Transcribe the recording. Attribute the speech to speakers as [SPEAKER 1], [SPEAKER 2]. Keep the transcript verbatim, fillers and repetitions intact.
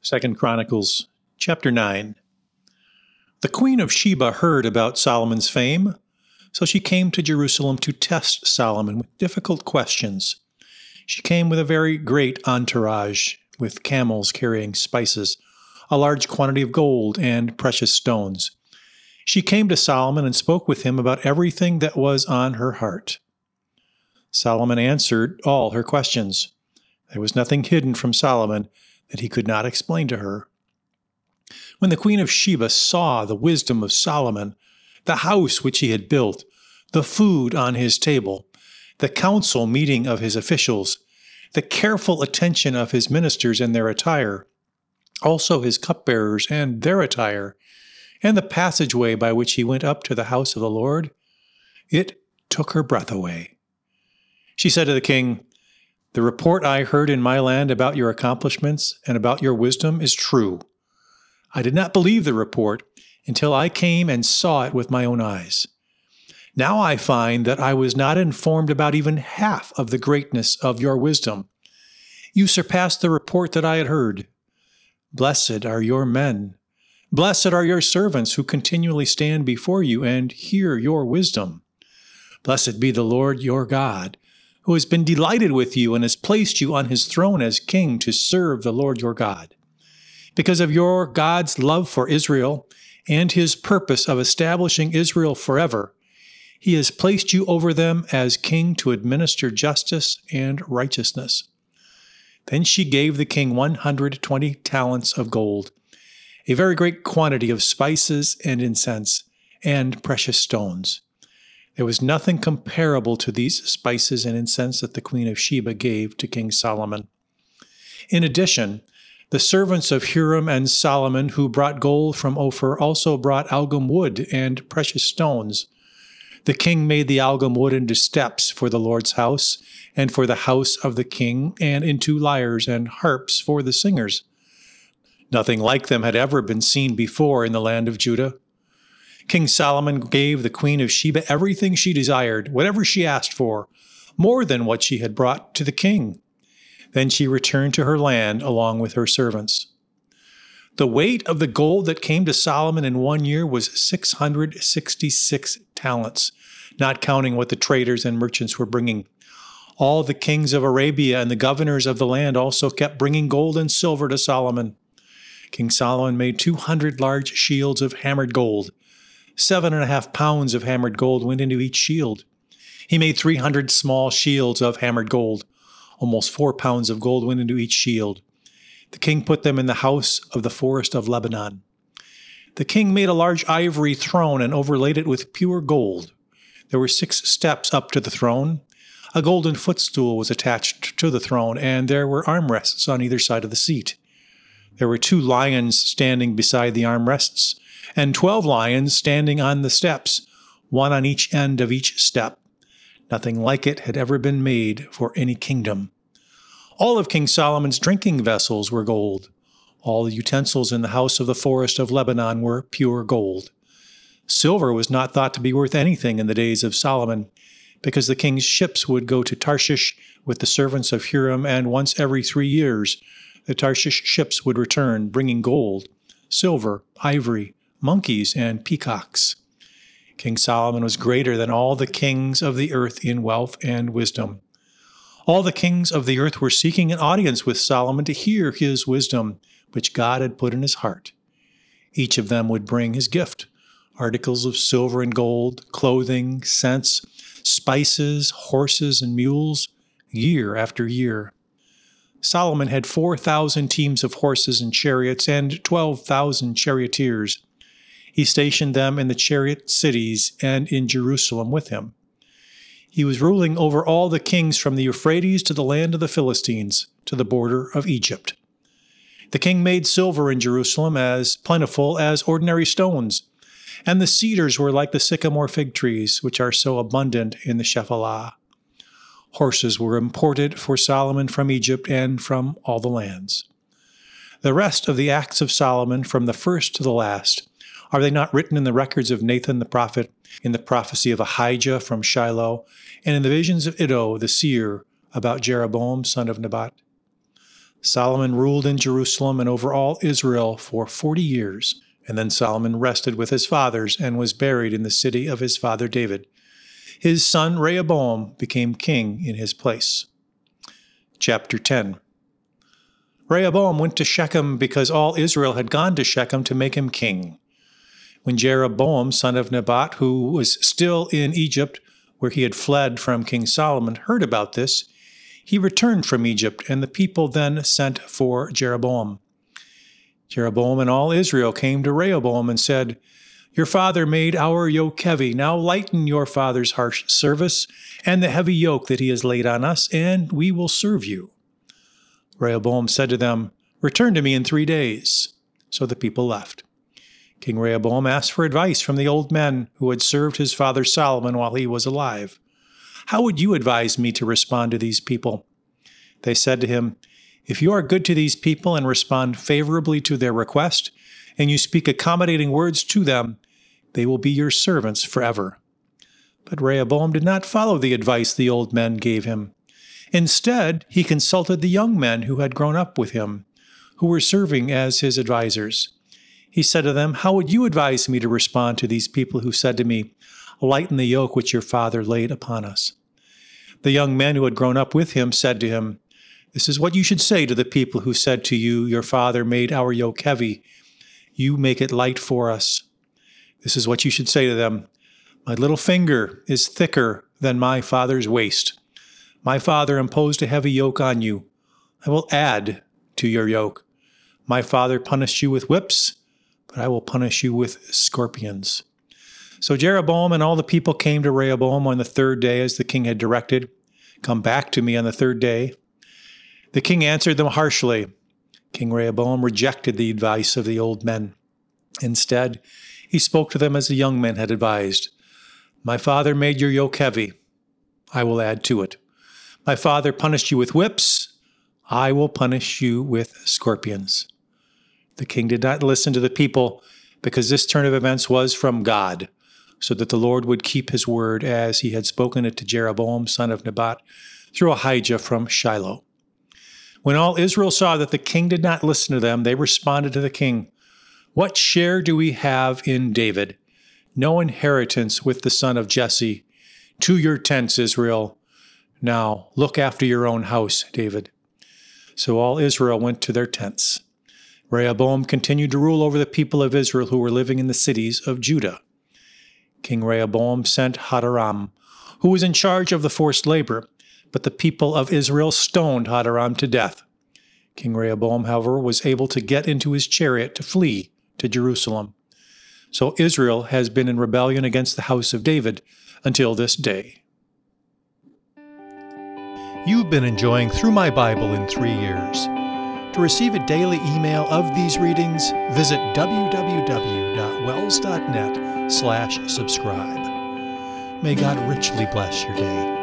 [SPEAKER 1] Second Chronicles chapter nine. The queen of Sheba heard about Solomon's fame, so she came to Jerusalem to test Solomon with difficult questions. She came with a very great entourage, with camels carrying spices, a large quantity of gold, and precious stones. She came to Solomon and spoke with him about everything that was on her heart. Solomon answered all her questions. There was nothing hidden from Solomon that he could not explain to her. When the queen of Sheba saw the wisdom of Solomon, the house which he had built, the food on his table, the council meeting of his officials, the careful attention of his ministers and their attire, also his cupbearers and their attire, and the passageway by which he went up to the house of the Lord, it took her breath away. She said to the king, "The report I heard in my land about your accomplishments and about your wisdom is true. I did not believe the report until I came and saw it with my own eyes. Now I find that I was not informed about even half of the greatness of your wisdom. You surpassed the report that I had heard. Blessed are your men. Blessed are your servants who continually stand before you and hear your wisdom. Blessed be the Lord your God, who has been delighted with you and has placed you on his throne as king to serve the Lord your God. Because of your God's love for Israel and his purpose of establishing Israel forever, he has placed you over them as king to administer justice and righteousness." Then she gave the king one hundred twenty talents of gold, a very great quantity of spices and incense, and precious stones. There was nothing comparable to these spices and incense that the queen of Sheba gave to King Solomon. In addition, the servants of Huram and Solomon who brought gold from Ophir also brought algum wood and precious stones. The king made the algum wood into steps for the Lord's house and for the house of the king, and into lyres and harps for the singers. Nothing like them had ever been seen before in the land of Judah. King Solomon gave the queen of Sheba everything she desired, whatever she asked for, more than what she had brought to the king. Then she returned to her land along with her servants. The weight of the gold that came to Solomon in one year was six hundred sixty-six talents, not counting what the traders and merchants were bringing. All the kings of Arabia and the governors of the land also kept bringing gold and silver to Solomon. King Solomon made two hundred large shields of hammered gold. Seven and a half pounds of hammered gold went into each shield. He made three hundred small shields of hammered gold. Almost four pounds of gold went into each shield. The king put them in the house of the forest of Lebanon. The king made a large ivory throne and overlaid it with pure gold. There were six steps up to the throne. A golden footstool was attached to the throne, and there were armrests on either side of the seat. There were two lions standing beside the armrests, and twelve lions standing on the steps, one on each end of each step. Nothing like it had ever been made for any kingdom. All of King Solomon's drinking vessels were gold. All the utensils in the house of the forest of Lebanon were pure gold. Silver was not thought to be worth anything in the days of Solomon, because the king's ships would go to Tarshish with the servants of Huram, and once every three years the Tarshish ships would return, bringing gold, silver, ivory, monkeys, and peacocks. King Solomon was greater than all the kings of the earth in wealth and wisdom. All the kings of the earth were seeking an audience with Solomon to hear his wisdom, which God had put in his heart. Each of them would bring his gift, articles of silver and gold, clothing, scents, spices, horses, and mules, year after year. Solomon had four thousand teams of horses and chariots and twelve thousand charioteers. He stationed them in the chariot cities and in Jerusalem with him. He was ruling over all the kings from the Euphrates to the land of the Philistines, to the border of Egypt. The king made silver in Jerusalem as plentiful as ordinary stones, and the cedars were like the sycamore fig trees, which are so abundant in the Shephelah. Horses were imported for Solomon from Egypt and from all the lands. The rest of the acts of Solomon, from the first to the last, are they not written in the records of Nathan the prophet, in the prophecy of Ahijah from Shiloh, and in the visions of Iddo the seer about Jeroboam son of Nebat? Solomon ruled in Jerusalem and over all Israel for forty years, and then Solomon rested with his fathers and was buried in the city of his father David. His son Rehoboam became king in his place. Chapter ten. Rehoboam went to Shechem because all Israel had gone to Shechem to make him king. When Jeroboam, son of Nebat, who was still in Egypt, where he had fled from King Solomon, heard about this, he returned from Egypt, and the people then sent for Jeroboam. Jeroboam and all Israel came to Rehoboam and said, "Your father made our yoke heavy. Now lighten your father's harsh service and the heavy yoke that he has laid on us, and we will serve you." Rehoboam said to them, "Return to me in three days." So the people left. King Rehoboam asked for advice from the old men who had served his father Solomon while he was alive. "How would you advise me to respond to these people?" They said to him, "If you are good to these people and respond favorably to their request, and you speak accommodating words to them, they will be your servants forever." But Rehoboam did not follow the advice the old men gave him. Instead, he consulted the young men who had grown up with him, who were serving as his advisers. He said to them, "How would you advise me to respond to these people who said to me, 'Lighten the yoke which your father laid upon us'?" The young men who had grown up with him said to him, "This is what you should say to the people who said to you, 'Your father made our yoke heavy. You make it light for us.' This is what you should say to them, 'My little finger is thicker than my father's waist. My father imposed a heavy yoke on you. I will add to your yoke. My father punished you with whips, but I will punish you with scorpions." So Jeroboam and all the people came to Rehoboam on the third day as the king had directed. "Come back to me on the third day." The king answered them harshly. King Rehoboam rejected the advice of the old men. Instead, he spoke to them as the young men had advised. "My father made your yoke heavy. I will add to it. My father punished you with whips. I will punish you with scorpions." The king did not listen to the people because this turn of events was from God, so that the Lord would keep his word as he had spoken it to Jeroboam, son of Nebat, through Ahijah from Shiloh. When all Israel saw that the king did not listen to them, they responded to the king, "What share do we have in David? No inheritance with the son of Jesse. To your tents, Israel. Now look after your own house, David." So all Israel went to their tents. Rehoboam continued to rule over the people of Israel who were living in the cities of Judah. King Rehoboam sent Hadoram, who was in charge of the forced labor, but the people of Israel stoned Hadoram to death. King Rehoboam, however, was able to get into his chariot to flee to Jerusalem. So Israel has been in rebellion against the house of David until this day. You've been enjoying Through My Bible in Three Years. To receive a daily email of these readings, visit w w w dot wells dot net slash subscribe. May God richly bless your day.